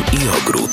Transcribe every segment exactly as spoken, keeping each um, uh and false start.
i ogród.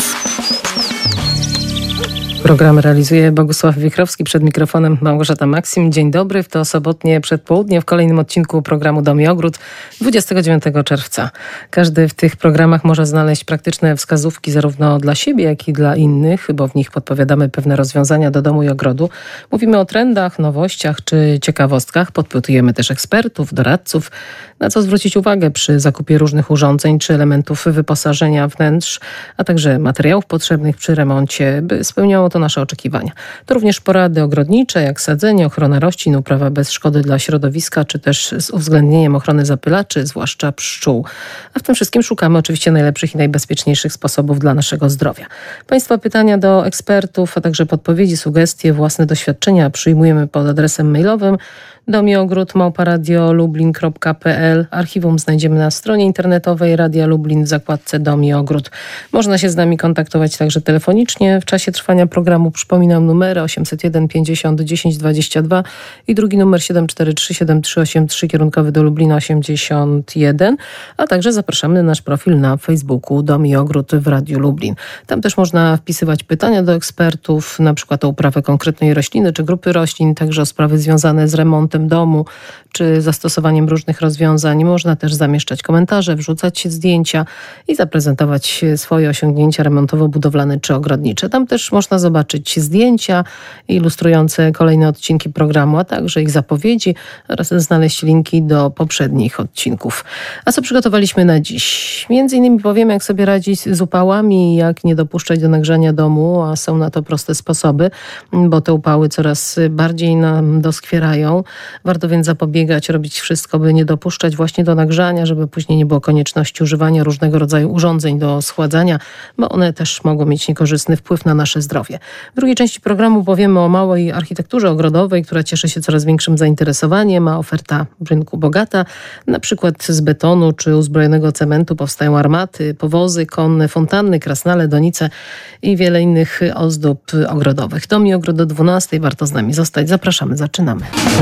Program realizuje Bogusław Wichrowski, przed mikrofonem Małgorzata Maksim. Dzień dobry, w to sobotnie przedpołudnie w kolejnym odcinku programu Dom i Ogród dwudziestego dziewiątego czerwca. Każdy w tych programach może znaleźć praktyczne wskazówki zarówno dla siebie, jak i dla innych, bo w nich podpowiadamy pewne rozwiązania do domu i ogrodu. Mówimy o trendach, nowościach czy ciekawostkach. Podpytujemy też ekspertów, doradców, na co zwrócić uwagę przy zakupie różnych urządzeń czy elementów wyposażenia wnętrz, a także materiałów potrzebnych przy remoncie, by spełniało to nasze oczekiwania. To również porady ogrodnicze, jak sadzenie, ochrona roślin, uprawa bez szkody dla środowiska, czy też z uwzględnieniem ochrony zapylaczy, zwłaszcza pszczół. A w tym wszystkim szukamy oczywiście najlepszych i najbezpieczniejszych sposobów dla naszego zdrowia. Państwa pytania do ekspertów, a także podpowiedzi, sugestie, własne doświadczenia przyjmujemy pod adresem mailowym dom i ogród małpa radio lublin kropka p l. Archiwum znajdziemy na stronie internetowej Radia Lublin w zakładce Dom i Ogród. Można się z nami kontaktować także telefonicznie w czasie trwania programu. Przypominam numery osiemset jeden pięćdziesiąt dziesięć dwadzieścia dwa i drugi numer siedem cztery trzy siedem trzy osiem trzy kierunkowy do Lublina osiemdziesiąt jeden, a także zapraszamy na nasz profil na Facebooku Dom i Ogród w Radiu Lublin. Tam też można wpisywać pytania do ekspertów, na przykład o uprawę konkretnej rośliny czy grupy roślin, także o sprawy związane z remontem domu czy zastosowaniem różnych rozwiązań. Można też zamieszczać komentarze, wrzucać zdjęcia i zaprezentować swoje osiągnięcia remontowo-budowlane czy ogrodnicze. Tam też można zobaczyć zdjęcia ilustrujące kolejne odcinki programu, a także ich zapowiedzi oraz znaleźć linki do poprzednich odcinków. A co przygotowaliśmy na dziś? Między innymi powiemy, jak sobie radzić z upałami, jak nie dopuszczać do nagrzania domu, a są na to proste sposoby, bo te upały coraz bardziej nam doskwierają. Warto więc zapobiegać, robić wszystko, by nie dopuszczać właśnie do nagrzania, żeby później nie było konieczności używania różnego rodzaju urządzeń do schładzania, bo one też mogą mieć niekorzystny wpływ na nasze zdrowie. W drugiej części programu powiemy o małej architekturze ogrodowej, która cieszy się coraz większym zainteresowaniem, a oferta w rynku bogata. Na przykład z betonu czy uzbrojonego cementu powstają armaty, powozy konne, fontanny, krasnale, donice i wiele innych ozdób ogrodowych. Dom i ogród do dwunastej. Warto z nami zostać. Zapraszamy, zaczynamy.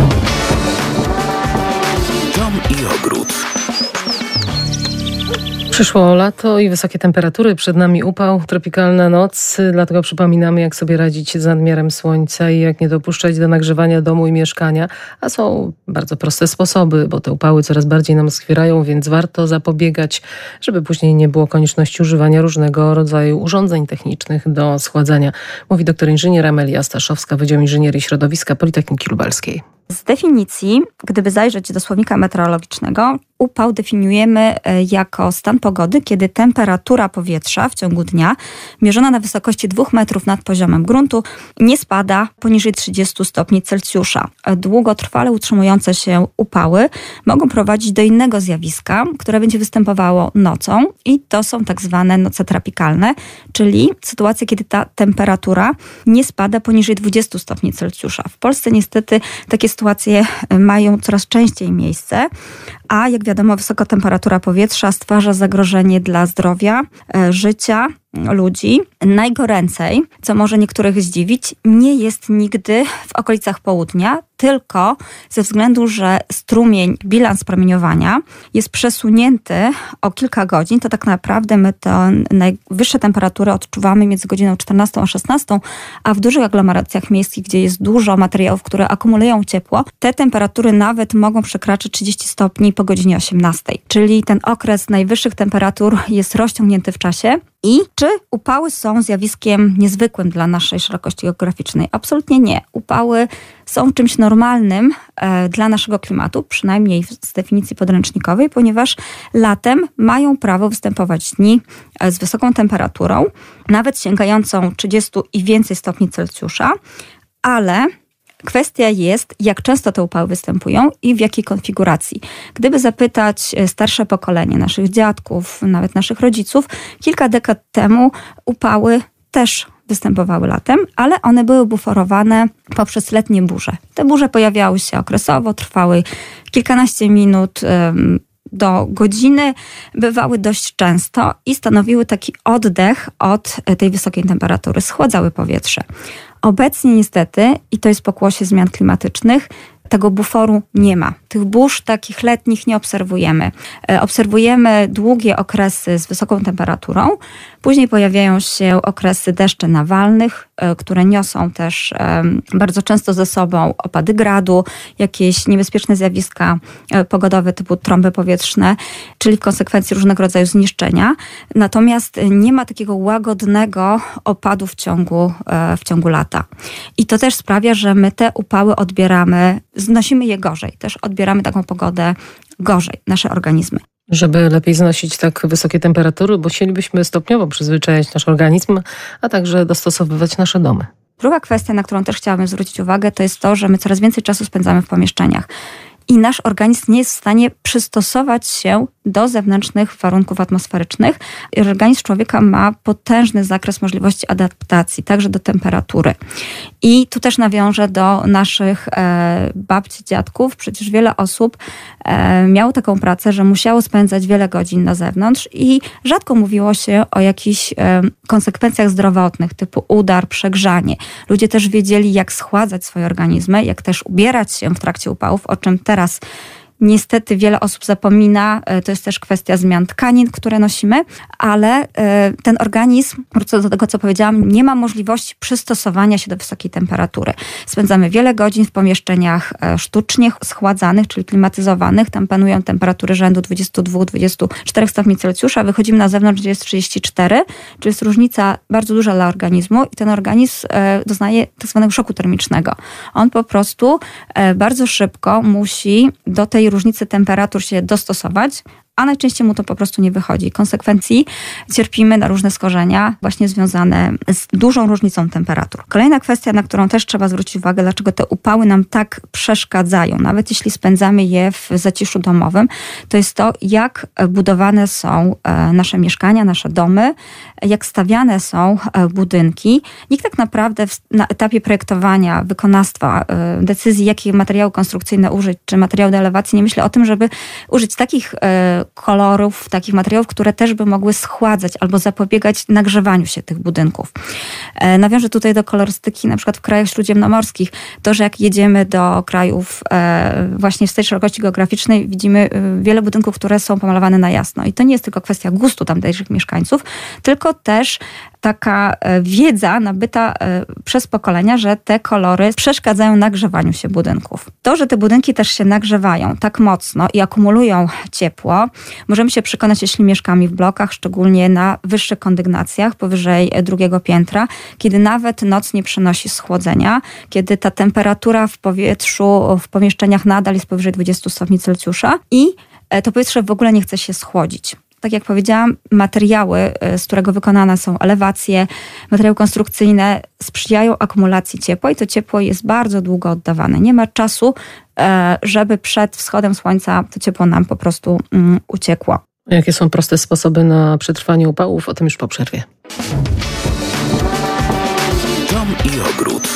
Dom i ogród. Przyszło lato i wysokie temperatury, przed nami upał, tropikalna noc, dlatego przypominamy, jak sobie radzić z nadmiarem słońca i jak nie dopuszczać do nagrzewania domu i mieszkania, a są bardzo proste sposoby, bo te upały coraz bardziej nam skwierają, więc warto zapobiegać, żeby później nie było konieczności używania różnego rodzaju urządzeń technicznych do schładzania. Mówi doktor inżynier Amelia Staszowska, Wydział Inżynierii Środowiska Politechniki Lubelskiej. Z definicji, gdyby zajrzeć do słownika meteorologicznego, upał definiujemy jako stan pogody, kiedy temperatura powietrza w ciągu dnia mierzona na wysokości dwóch metrów nad poziomem gruntu nie spada poniżej trzydziestu stopni Celsjusza. Długotrwale utrzymujące się upały mogą prowadzić do innego zjawiska, które będzie występowało nocą i to są tak zwane noce tropikalne, czyli sytuacje, kiedy ta temperatura nie spada poniżej dwudziestu stopni Celsjusza. W Polsce niestety takie sytuacje mają coraz częściej miejsce, a jak wiadomo, wysoka temperatura powietrza stwarza zagrożenie dla zdrowia, życia ludzi. Najgoręcej, co może niektórych zdziwić, nie jest nigdy w okolicach południa, tylko ze względu, że strumień, bilans promieniowania jest przesunięty o kilka godzin, to tak naprawdę my te najwyższe temperatury odczuwamy między godziną czternastą a szesnastą, a w dużych aglomeracjach miejskich, gdzie jest dużo materiałów, które akumulują ciepło, te temperatury nawet mogą przekraczać trzydzieści stopni po godzinie osiemnastej. Czyli ten okres najwyższych temperatur jest rozciągnięty w czasie. I czy upały są zjawiskiem niezwykłym dla naszej szerokości geograficznej? Absolutnie nie. Upały są czymś normalnym e, dla naszego klimatu, przynajmniej z definicji podręcznikowej, ponieważ latem mają prawo występować dni e, z wysoką temperaturą, nawet sięgającą trzydziestu i więcej stopni Celsjusza, ale kwestia jest, jak często te upały występują i w jakiej konfiguracji. Gdyby zapytać starsze pokolenie, naszych dziadków, nawet naszych rodziców, kilka dekad temu upały też występowały latem, ale one były buforowane poprzez letnie burze. Te burze pojawiały się okresowo, trwały kilkanaście minut do godziny, bywały dość często i stanowiły taki oddech od tej wysokiej temperatury, schładzały powietrze. Obecnie niestety, i to jest pokłosie zmian klimatycznych, tego buforu nie ma. Tych burz takich letnich nie obserwujemy. Obserwujemy długie okresy z wysoką temperaturą, później pojawiają się okresy deszczy nawalnych, które niosą też bardzo często ze sobą opady gradu, jakieś niebezpieczne zjawiska pogodowe typu trąby powietrzne, czyli w konsekwencji różnego rodzaju zniszczenia. Natomiast nie ma takiego łagodnego opadu w ciągu, w ciągu lata. I to też sprawia, że my te upały odbieramy, znosimy je gorzej. Też odbieramy taką pogodę gorzej, nasze organizmy. Żeby lepiej znosić tak wysokie temperatury, bo chcielibyśmy stopniowo przyzwyczajać nasz organizm, a także dostosowywać nasze domy. Druga kwestia, na którą też chciałabym zwrócić uwagę, to jest to, że my coraz więcej czasu spędzamy w pomieszczeniach. I nasz organizm nie jest w stanie przystosować się do zewnętrznych warunków atmosferycznych. Organizm człowieka ma potężny zakres możliwości adaptacji, także do temperatury. I tu też nawiążę do naszych e, babci, dziadków. Przecież wiele osób e, miało taką pracę, że musiało spędzać wiele godzin na zewnątrz i rzadko mówiło się o jakichś e, konsekwencjach zdrowotnych, typu udar, przegrzanie. Ludzie też wiedzieli, jak schładzać swoje organizmy, jak też ubierać się w trakcie upałów, o czym teraz niestety wiele osób zapomina. To jest też kwestia zmian tkanin, które nosimy, ale ten organizm, wrócę do tego, co powiedziałam, nie ma możliwości przystosowania się do wysokiej temperatury. Spędzamy wiele godzin w pomieszczeniach sztucznie schładzanych, czyli klimatyzowanych. Tam panują temperatury rzędu dwadzieścia dwa do dwudziestu czterech stopni Celsjusza. Wychodzimy na zewnątrz, gdzie jest trzydzieści cztery, czyli jest różnica bardzo duża dla organizmu i ten organizm doznaje tak zwanego szoku termicznego. On po prostu bardzo szybko musi do tej różnicy temperatur się dostosować, a najczęściej mu to po prostu nie wychodzi. W konsekwencji cierpimy na różne schorzenia właśnie związane z dużą różnicą temperatur. Kolejna kwestia, na którą też trzeba zwrócić uwagę, dlaczego te upały nam tak przeszkadzają, nawet jeśli spędzamy je w zaciszu domowym, to jest to, jak budowane są nasze mieszkania, nasze domy, jak stawiane są budynki. Nikt tak naprawdę na etapie projektowania, wykonawstwa, decyzji, jakie materiały konstrukcyjne użyć, czy materiał do elewacji, nie myśli o tym, żeby użyć takich kolorów, takich materiałów, które też by mogły schładzać albo zapobiegać nagrzewaniu się tych budynków. E, nawiążę tutaj do kolorystyki, na przykład w krajach śródziemnomorskich. To, że jak jedziemy do krajów e, właśnie z tej szerokości geograficznej, widzimy e, wiele budynków, które są pomalowane na jasno. I to nie jest tylko kwestia gustu tamtejszych mieszkańców, tylko też taka wiedza nabyta przez pokolenia, że te kolory przeszkadzają nagrzewaniu się budynków. To, że te budynki też się nagrzewają tak mocno i akumulują ciepło, możemy się przekonać, jeśli mieszkamy w blokach, szczególnie na wyższych kondygnacjach, powyżej drugiego piętra, kiedy nawet noc nie przynosi schłodzenia, kiedy ta temperatura w powietrzu, w pomieszczeniach nadal jest powyżej dwudziestu stopni Celsjusza i to powietrze w ogóle nie chce się schłodzić. Tak jak powiedziałam, materiały, z którego wykonane są elewacje, materiały konstrukcyjne sprzyjają akumulacji ciepła i to ciepło jest bardzo długo oddawane. Nie ma czasu, żeby przed wschodem słońca to ciepło nam po prostu um, uciekło. Jakie są proste sposoby na przetrwanie upałów? O tym już po przerwie. Dom i ogród.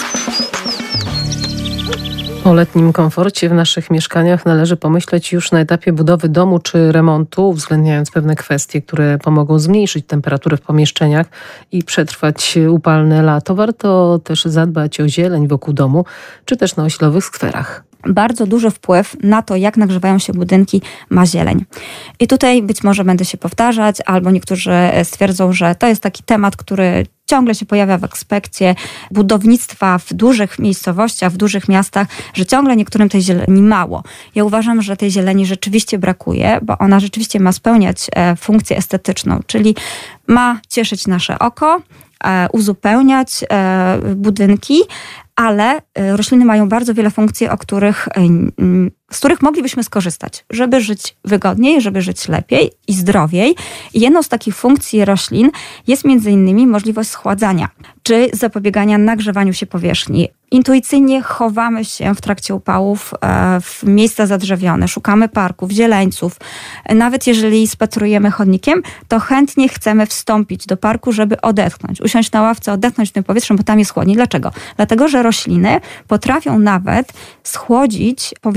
O letnim komforcie w naszych mieszkaniach należy pomyśleć już na etapie budowy domu czy remontu, uwzględniając pewne kwestie, które pomogą zmniejszyć temperaturę w pomieszczeniach i przetrwać upalne lato. Warto też zadbać o zieleń wokół domu, czy też na osiedlowych skwerach. Bardzo duży wpływ na to, jak nagrzewają się budynki, ma zieleń. I tutaj być może będę się powtarzać, albo niektórzy stwierdzą, że to jest taki temat, który ciągle się pojawia w aspekcie budownictwa w dużych miejscowościach, w dużych miastach, że ciągle niektórym tej zieleni mało. Ja uważam, że tej zieleni rzeczywiście brakuje, bo ona rzeczywiście ma spełniać funkcję estetyczną, czyli ma cieszyć nasze oko, uzupełniać budynki, ale rośliny mają bardzo wiele funkcji, o których, z których moglibyśmy skorzystać, żeby żyć wygodniej, żeby żyć lepiej i zdrowiej. I jedną z takich funkcji roślin jest między innymi możliwość schładzania, czy zapobiegania nagrzewaniu się powierzchni. Intuicyjnie chowamy się w trakcie upałów w miejsca zadrzewione, szukamy parków, zieleńców. Nawet jeżeli spacerujemy chodnikiem, to chętnie chcemy wstąpić do parku, żeby odetchnąć, usiąść na ławce, odetchnąć tym powietrzem, bo tam jest chłodniej. Dlaczego? Dlatego, że rośliny potrafią nawet schłodzić powierzchnię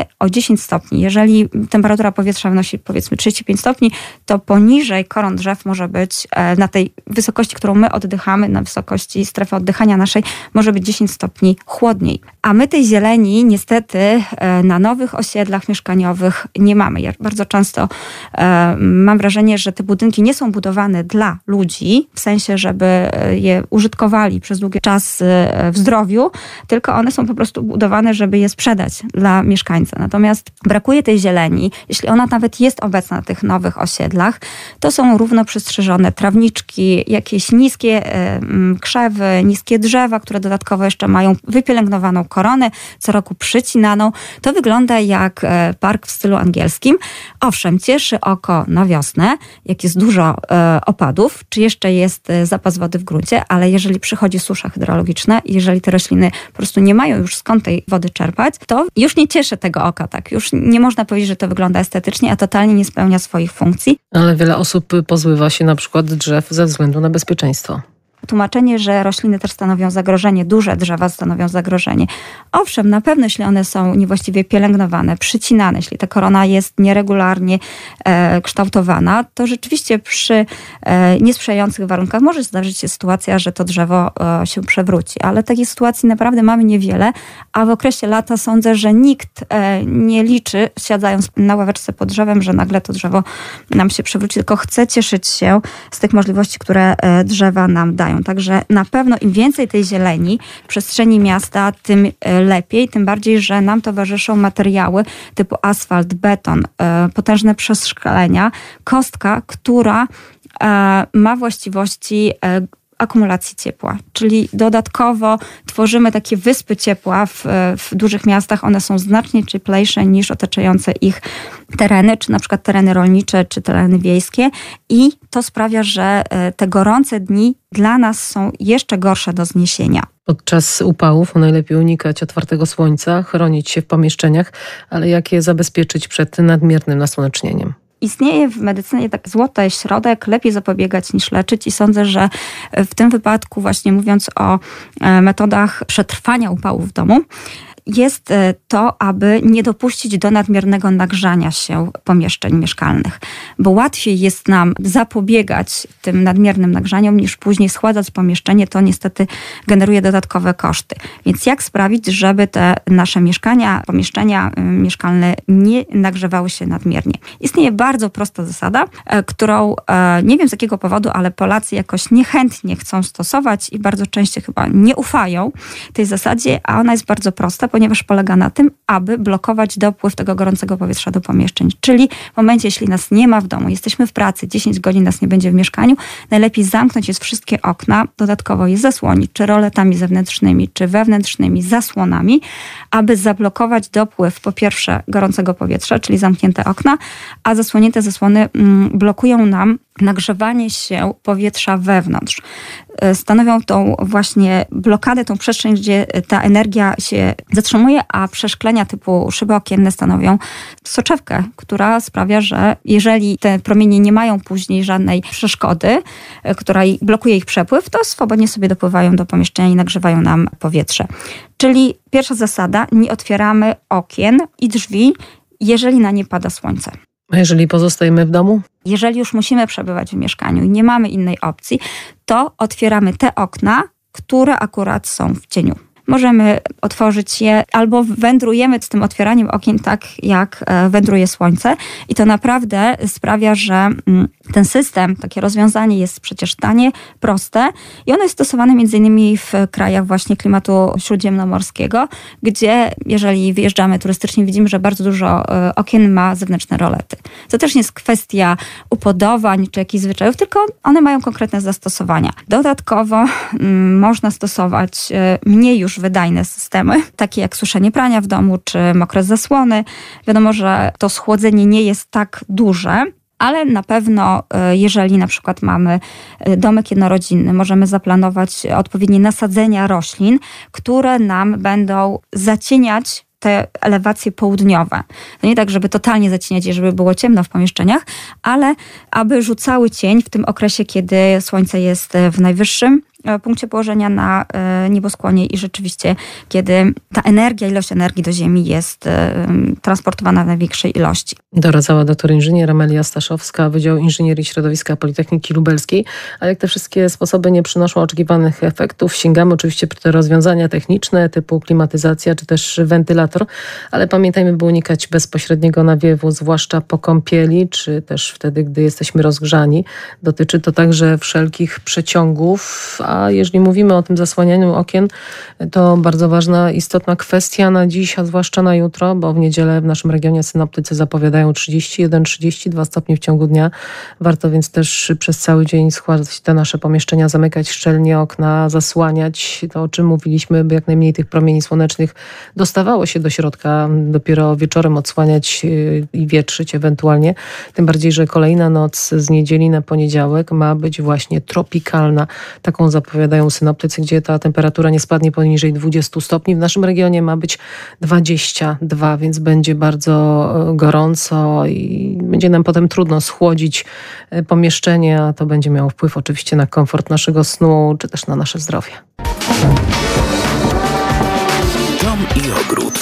o dziesięć stopni. Jeżeli temperatura powietrza wynosi powiedzmy trzydzieści pięć stopni, to poniżej koron drzew może być na tej wysokości, którą my oddychamy, na wysokości strefy oddychania naszej, może być dziesięć stopni chłodniej. A my tej zieleni niestety na nowych osiedlach mieszkaniowych nie mamy. Ja bardzo często e, mam wrażenie, że te budynki nie są budowane dla ludzi, w sensie, żeby je użytkowali przez długi czas w zdrowiu, tylko one są po prostu budowane, żeby je sprzedać dla mieszkańca. Natomiast brakuje tej zieleni. Jeśli ona nawet jest obecna na tych nowych osiedlach, to są równo przystrzyżone trawniczki, jakieś niskie e, krzewy, niskie drzewa, które dodatkowo jeszcze mają wypielęgnowaną koronę, co roku przycinaną. To wygląda jak park w stylu angielskim. Owszem, cieszy oko na wiosnę, jak jest dużo e, opadów, czy jeszcze jest zapas wody w gruncie, ale jeżeli przychodzi susza hydrologiczna, jeżeli te rośliny po prostu nie mają już skąd tej wody czerpać, to już nie cieszy tego oka, tak? Już nie można powiedzieć, że to wygląda estetycznie, a totalnie nie spełnia swoich funkcji. Ale wiele osób pozbywa się na przykład drzew ze względu na bezpieczeństwo. Tłumaczenie, że rośliny też stanowią zagrożenie, duże drzewa stanowią zagrożenie. Owszem, na pewno, jeśli one są niewłaściwie pielęgnowane, przycinane, jeśli ta korona jest nieregularnie e, kształtowana, to rzeczywiście przy e, niesprzyjających warunkach może zdarzyć się sytuacja, że to drzewo e, się przewróci. Ale takich sytuacji naprawdę mamy niewiele, a w okresie lata sądzę, że nikt e, nie liczy, siadając na ławeczce pod drzewem, że nagle to drzewo nam się przewróci, tylko chce cieszyć się z tych możliwości, które e, drzewa nam dają. Także na pewno im więcej tej zieleni w przestrzeni miasta, tym lepiej, tym bardziej, że nam towarzyszą materiały typu asfalt, beton, potężne przeszklenia, kostka, która ma właściwości akumulacji ciepła, czyli dodatkowo tworzymy takie wyspy ciepła w, w dużych miastach. One są znacznie cieplejsze niż otaczające ich tereny, czy na przykład tereny rolnicze, czy tereny wiejskie i to sprawia, że te gorące dni dla nas są jeszcze gorsze do zniesienia. Podczas upałów najlepiej unikać otwartego słońca, chronić się w pomieszczeniach, ale jak je zabezpieczyć przed nadmiernym nasłonecznieniem? Istnieje w medycynie tak złoty środek, lepiej zapobiegać niż leczyć i sądzę, że w tym wypadku właśnie mówiąc o metodach przetrwania upału w domu, jest to, aby nie dopuścić do nadmiernego nagrzania się pomieszczeń mieszkalnych, bo łatwiej jest nam zapobiegać tym nadmiernym nagrzaniom niż później schładzać pomieszczenie, to niestety generuje dodatkowe koszty. Więc jak sprawić, żeby te nasze mieszkania, pomieszczenia mieszkalne nie nagrzewały się nadmiernie? Istnieje bardzo prosta zasada, którą nie wiem z jakiego powodu, ale Polacy jakoś niechętnie chcą stosować i bardzo często chyba nie ufają tej zasadzie, a ona jest bardzo prosta, ponieważ polega na tym, aby blokować dopływ tego gorącego powietrza do pomieszczeń. Czyli w momencie, jeśli nas nie ma w domu, jesteśmy w pracy, dziesięć godzin nas nie będzie w mieszkaniu, najlepiej zamknąć jest wszystkie okna, dodatkowo je zasłonić, czy roletami zewnętrznymi, czy wewnętrznymi zasłonami, aby zablokować dopływ po pierwsze gorącego powietrza, czyli zamknięte okna, a zasłonięte zasłony mm, blokują nam nagrzewanie się powietrza wewnątrz. Stanowią tą właśnie blokadę, tą przestrzeń, gdzie ta energia się zatrzymuje, a przeszklenia typu szyby okienne stanowią soczewkę, która sprawia, że jeżeli te promienie nie mają później żadnej przeszkody, która blokuje ich przepływ, to swobodnie sobie dopływają do pomieszczenia i nagrzewają nam powietrze. Czyli pierwsza zasada, nie otwieramy okien i drzwi, jeżeli na nie pada słońce. A jeżeli pozostajemy w domu? Jeżeli już musimy przebywać w mieszkaniu i nie mamy innej opcji, to otwieramy te okna, które akurat są w cieniu. Możemy otworzyć je albo wędrujemy z tym otwieraniem okien tak, jak wędruje słońce i to naprawdę sprawia, że ten system, takie rozwiązanie jest przecież tanie, proste i ono jest stosowane między innymi w krajach właśnie klimatu śródziemnomorskiego, gdzie jeżeli wyjeżdżamy turystycznie, widzimy, że bardzo dużo okien ma zewnętrzne rolety. To też nie jest kwestia upodobań czy jakichś zwyczajów, tylko one mają konkretne zastosowania. Dodatkowo mm, można stosować mniej już wydajne systemy, takie jak suszenie prania w domu, czy mokre zasłony. Wiadomo, że to schłodzenie nie jest tak duże, ale na pewno jeżeli na przykład mamy domek jednorodzinny, możemy zaplanować odpowiednie nasadzenia roślin, które nam będą zacieniać te elewacje południowe. To nie tak, żeby totalnie zacieniać je, żeby było ciemno w pomieszczeniach, ale aby rzucały cień w tym okresie, kiedy słońce jest w najwyższym punkcie położenia na nieboskłonie i rzeczywiście, kiedy ta energia, ilość energii do Ziemi jest transportowana w największej ilości. Doradzała doktor inżynier Amelia Staszowska, Wydział Inżynierii Środowiska Politechniki Lubelskiej. A jak te wszystkie sposoby nie przynoszą oczekiwanych efektów, sięgamy oczywiście po te rozwiązania techniczne typu klimatyzacja czy też wentylator, ale pamiętajmy, by unikać bezpośredniego nawiewu, zwłaszcza po kąpieli, czy też wtedy, gdy jesteśmy rozgrzani. Dotyczy to także wszelkich przeciągów, a jeżeli mówimy o tym zasłanianiu okien, to bardzo ważna, istotna kwestia na dziś, a zwłaszcza na jutro, bo w niedzielę w naszym regionie synoptycy zapowiadają trzydzieści jeden trzydzieści dwa stopnie w ciągu dnia. Warto więc też przez cały dzień schładzać te nasze pomieszczenia, zamykać szczelnie okna, zasłaniać to, o czym mówiliśmy, by jak najmniej tych promieni słonecznych dostawało się do środka, dopiero wieczorem odsłaniać i wietrzyć ewentualnie. Tym bardziej, że kolejna noc z niedzieli na poniedziałek ma być właśnie tropikalna. Taką zapowiadają synoptycy, gdzie ta temperatura nie spadnie poniżej dwudziestu stopni. W naszym regionie ma być dwadzieścia dwa, więc będzie bardzo gorąco i będzie nam potem trudno schłodzić pomieszczenie, a to będzie miało wpływ oczywiście na komfort naszego snu, czy też na nasze zdrowie. Dom i ogród.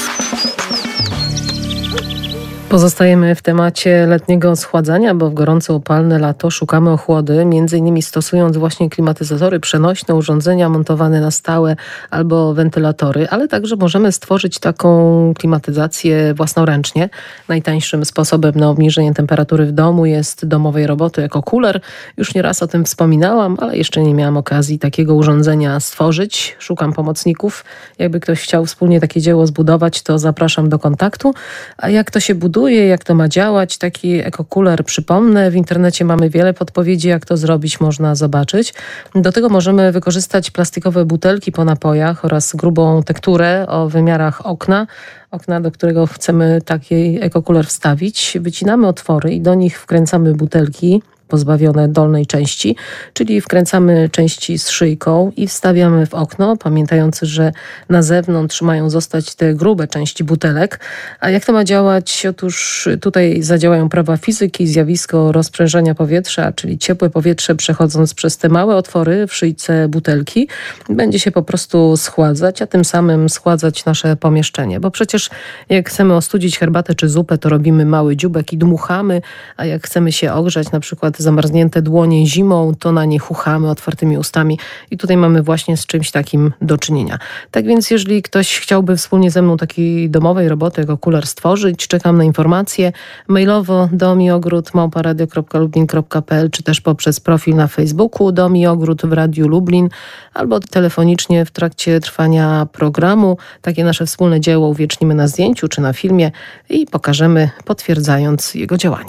Pozostajemy w temacie letniego schładzania, bo w gorące, upalne lato szukamy ochłody, między innymi stosując właśnie klimatyzatory, przenośne urządzenia montowane na stałe albo wentylatory, ale także możemy stworzyć taką klimatyzację własnoręcznie. Najtańszym sposobem na obniżenie temperatury w domu jest domowej roboty ekokuler. Już nieraz o tym wspominałam, ale jeszcze nie miałam okazji takiego urządzenia stworzyć. Szukam pomocników. Jakby ktoś chciał wspólnie takie dzieło zbudować, to zapraszam do kontaktu. A jak to się buduje? Jak to ma działać? Taki ekokuler, przypomnę, w internecie mamy wiele podpowiedzi, jak to zrobić, można zobaczyć. Do tego możemy wykorzystać plastikowe butelki po napojach oraz grubą tekturę o wymiarach okna. Okna, do którego chcemy taki ekokuler wstawić. Wycinamy otwory i do nich wkręcamy butelki pozbawione dolnej części, czyli wkręcamy części z szyjką i wstawiamy w okno, pamiętając, że na zewnątrz mają zostać te grube części butelek. A jak to ma działać? Otóż tutaj zadziałają prawa fizyki, zjawisko rozprężenia powietrza, czyli ciepłe powietrze przechodząc przez te małe otwory w szyjce butelki będzie się po prostu schładzać, a tym samym schładzać nasze pomieszczenie. Bo przecież jak chcemy ostudzić herbatę czy zupę, to robimy mały dziubek i dmuchamy, a jak chcemy się ogrzać, na przykład zamarznięte dłonie zimą, to na nie chuchamy otwartymi ustami i tutaj mamy właśnie z czymś takim do czynienia. Tak więc jeżeli ktoś chciałby wspólnie ze mną takiej domowej roboty ekokuler stworzyć, czekam na informacje mailowo domiogród małpa radio kropka lublin kropka p l czy też poprzez profil na Facebooku Dom i Ogród w Radiu Lublin albo telefonicznie w trakcie trwania programu. Takie nasze wspólne dzieło uwiecznimy na zdjęciu czy na filmie i pokażemy, potwierdzając jego działanie.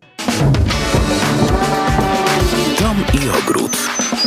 Dom i ogród.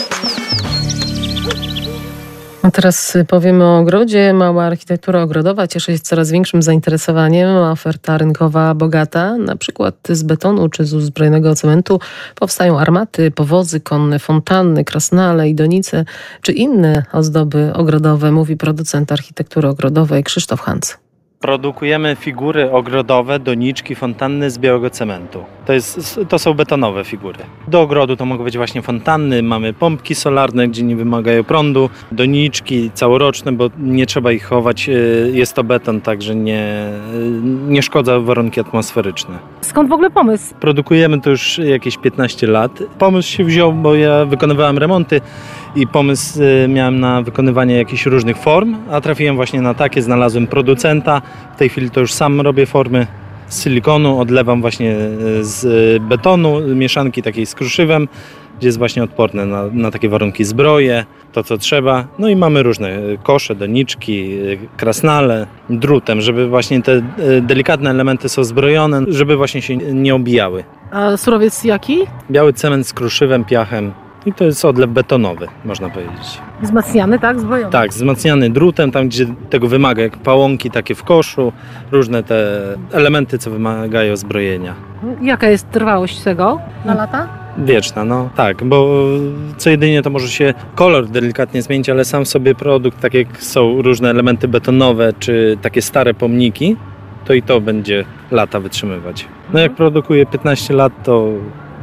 A teraz powiemy o ogrodzie. Mała architektura ogrodowa cieszy się coraz większym zainteresowaniem. Oferta rynkowa bogata, na przykład z betonu czy z uzbrojonego cementu powstają armaty, powozy konne, fontanny, krasnale i donice czy inne ozdoby ogrodowe, mówi producent architektury ogrodowej Krzysztof Hans. Produkujemy figury ogrodowe, doniczki, fontanny z białego cementu. To, jest, to są betonowe figury. Do ogrodu to mogą być właśnie fontanny, mamy pompki solarne, gdzie nie wymagają prądu, doniczki całoroczne, bo nie trzeba ich chować. Jest to beton, także nie, nie szkodza warunki atmosferyczne. Skąd w ogóle pomysł? Produkujemy to już jakieś piętnaście lat. Pomysł się wziął, bo ja wykonywałem remonty i pomysł miałem na wykonywanie jakichś różnych form, a trafiłem właśnie na takie, znalazłem producenta. W tej chwili to już sam robię formy z silikonu, odlewam właśnie z betonu, mieszanki takiej z kruszywem, gdzie jest właśnie odporne na, na takie warunki, zbroje, to co trzeba. No i mamy różne kosze, doniczki, krasnale, drutem, żeby właśnie te delikatne elementy są zbrojone, żeby właśnie się nie obijały. A surowiec jaki? Biały cement z kruszywem, piachem. I to jest odlew betonowy, można powiedzieć. Wzmacniany, tak? Zbrojony. Tak, wzmacniany drutem, tam gdzie tego wymaga, jak pałąki takie w koszu, różne te elementy, co wymagają zbrojenia. Jaka jest trwałość tego na lata? Wieczna, no tak, bo co jedynie to może się kolor delikatnie zmienić, ale sam w sobie produkt, tak jak są różne elementy betonowe, czy takie stare pomniki, to i to będzie lata wytrzymywać. No jak produkuję piętnaście lat, to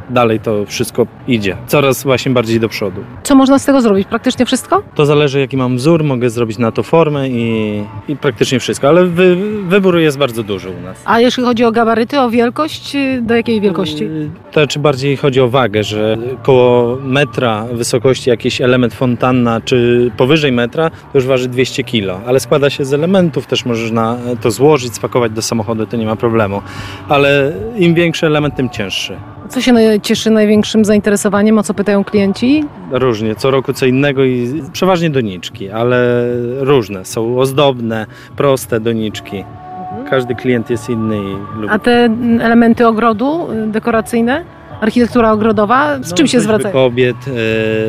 dalej to wszystko idzie. Coraz właśnie bardziej do przodu. Co można z tego zrobić? Praktycznie wszystko? To zależy, jaki mam wzór, mogę zrobić na to formę i, i praktycznie wszystko, ale wy, wyboru jest bardzo dużo u nas. A jeśli chodzi o gabaryty, o wielkość, do jakiej wielkości? To czy bardziej chodzi o wagę, że koło metra wysokości jakiś element fontanna, czy powyżej metra, to już waży dwieście kilo, ale składa się z elementów, też możesz na to złożyć, spakować do samochodu, to nie ma problemu, ale im większy element, tym cięższy. Co się cieszy największym zainteresowaniem, o co pytają klienci? Różnie, co roku co innego i przeważnie doniczki, ale różne, są ozdobne, proste doniczki. Każdy klient jest inny i lubi. A te elementy ogrodu dekoracyjne? Architektura ogrodowa? Z No, czym się zwracają? Kobiet, yy,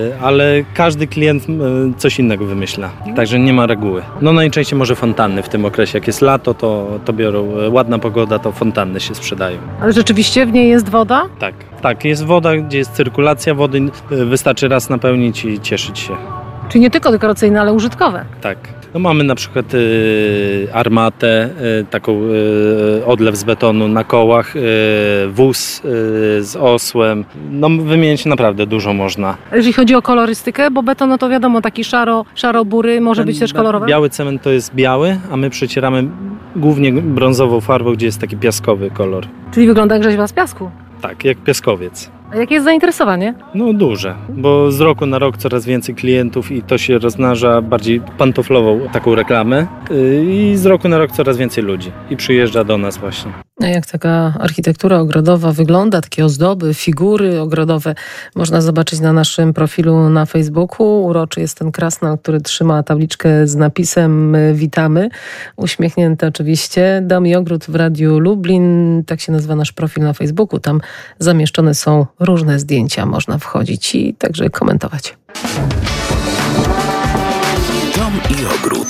ale każdy klient yy, coś innego wymyśla, także nie ma reguły. No najczęściej może fontanny w tym okresie, jak jest lato, to, to biorą, yy, ładna pogoda, to fontanny się sprzedają. Ale rzeczywiście w niej jest woda? Tak, tak, jest woda, gdzie jest cyrkulacja wody, yy, wystarczy raz napełnić i cieszyć się. Czyli nie tylko dekoracyjne, ale użytkowe. Tak. No mamy na przykład y, armatę, y, taką y, odlew z betonu na kołach, y, wóz y, z osłem. No wymienić naprawdę dużo można. Jeżeli chodzi o kolorystykę, bo beton, no to wiadomo, taki szaro, szaro-bury, może być też kolorowy. Biały cement to jest biały, a my przecieramy głównie brązową farbą, gdzie jest taki piaskowy kolor. Czyli wygląda jak rzeźba z piasku. Tak, jak piaskowiec. A jakie jest zainteresowanie? No duże, bo z roku na rok coraz więcej klientów i to się rozmnaża bardziej pantoflową taką reklamę yy, i z roku na rok coraz więcej ludzi i przyjeżdża do nas właśnie. A jak taka architektura ogrodowa wygląda, takie ozdoby, figury ogrodowe można zobaczyć na naszym profilu na Facebooku. Uroczy jest ten krasnal, który trzyma tabliczkę z napisem witamy. Uśmiechnięty oczywiście. Dom i ogród w Radiu Lublin, tak się nazywa nasz profil na Facebooku. Tam zamieszczone są różne zdjęcia, można wchodzić i także komentować. Dom i ogród.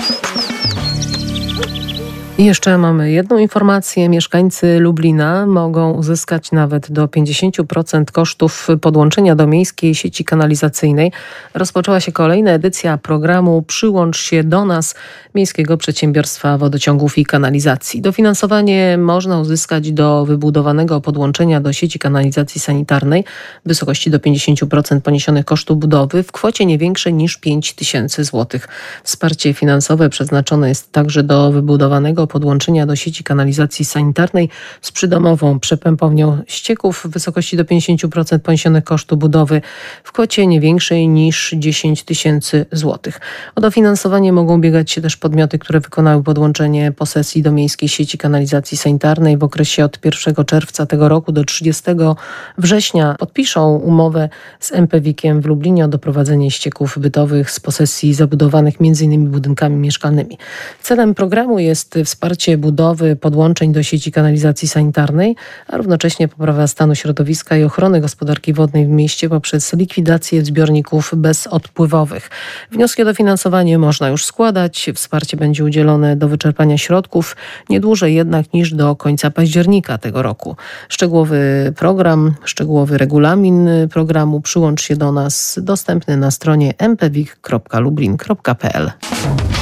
I jeszcze mamy jedną informację. Mieszkańcy Lublina mogą uzyskać nawet do pięćdziesiąt procent kosztów podłączenia do miejskiej sieci kanalizacyjnej. Rozpoczęła się kolejna edycja programu Przyłącz się do nas Miejskiego Przedsiębiorstwa Wodociągów i Kanalizacji. Dofinansowanie można uzyskać do wybudowanego podłączenia do sieci kanalizacji sanitarnej w wysokości do pięćdziesiąt procent poniesionych kosztów budowy w kwocie nie większej niż pięć tysięcy złotych. Wsparcie finansowe przeznaczone jest także do wybudowanego podłączenia do sieci kanalizacji sanitarnej z przydomową przepępownią ścieków w wysokości do pięćdziesiąt procent poniesionych kosztów budowy w kwocie nie większej niż dziesięć tysięcy złotych. O dofinansowanie mogą ubiegać się też podmioty, które wykonały podłączenie posesji do miejskiej sieci kanalizacji sanitarnej w okresie od pierwszego czerwca tego roku do trzydziestego września. Podpiszą umowę z M P W I K-iem w Lublinie o doprowadzenie ścieków bytowych z posesji zabudowanych m.in. budynkami mieszkalnymi. Celem programu jest wsparcie budowy podłączeń do sieci kanalizacji sanitarnej, a równocześnie poprawa stanu środowiska i ochrony gospodarki wodnej w mieście poprzez likwidację zbiorników bezodpływowych. Wnioski o dofinansowanie można już składać. Wsparcie będzie udzielone do wyczerpania środków, nie dłużej jednak niż do końca października tego roku. Szczegółowy program, szczegółowy regulamin programu Przyłącz się do nas dostępny na stronie m p w i k kropka lublin kropka p l.